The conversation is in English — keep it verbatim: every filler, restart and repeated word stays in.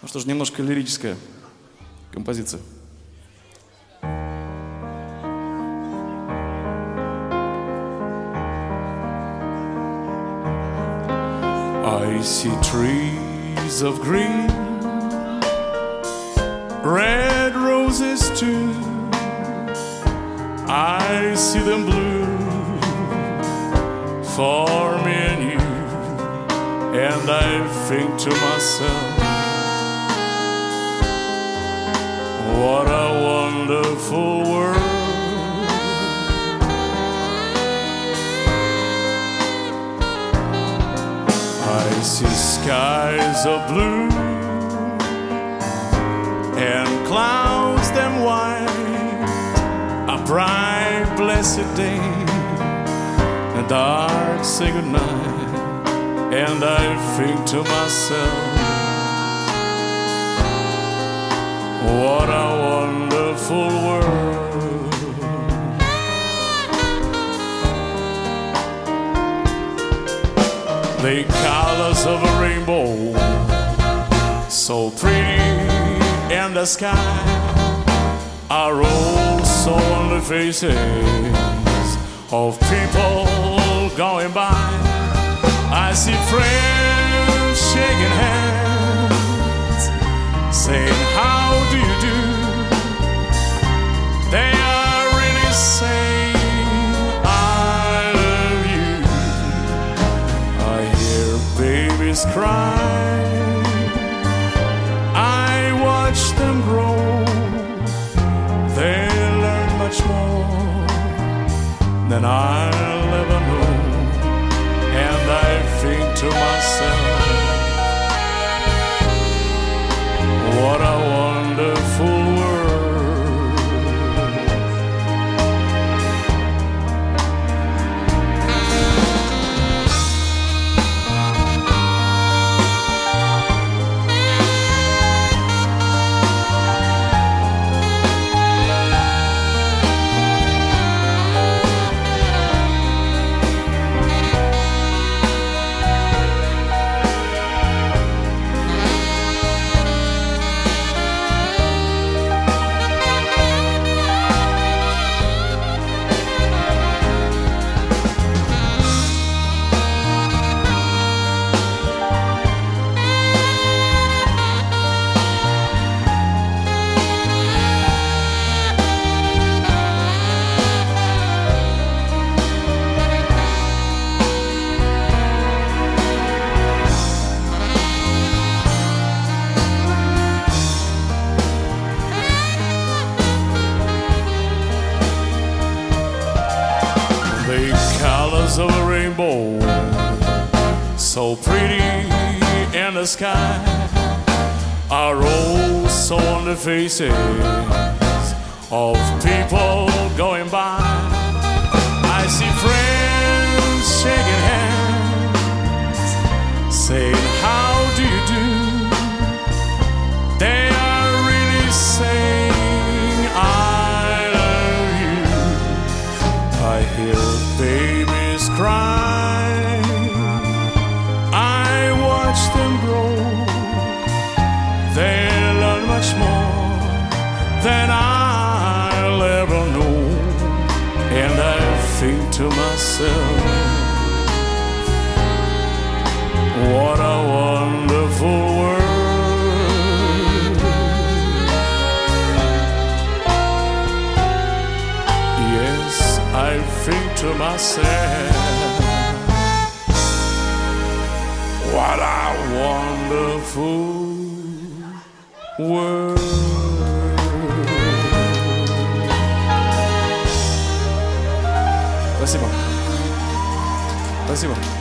Ну что ж, немножко лирическая композиция. I see trees of green, red roses too. I see them blue for me and you. And I think to myself, what a wonderful world. I see skies of blue and clouds them white, a bright blessed day, a dark say goodnight. And I think to myself, what a wonderful world. The colors of a rainbow, so pretty in the sky, are also on the faces of people going by. I see friends shaking hands, saying, how do you do? They are really saying, I love you. I hear babies cry, I watch them grow. They learn much more than I'll ever know. And I think to myself, what a wonderful world. The colors of a rainbow, so pretty in the sky, are also on the faces of people going by. I see friends shaking hands, saying, how do you do? They are really saying, I love you. I hear babies cry, I watch them grow. They learn much more than I'll ever know. And I think to myself, what a wonderful world. Yes, I think to myself, what a wonderful world. Спасибо. Спасибо.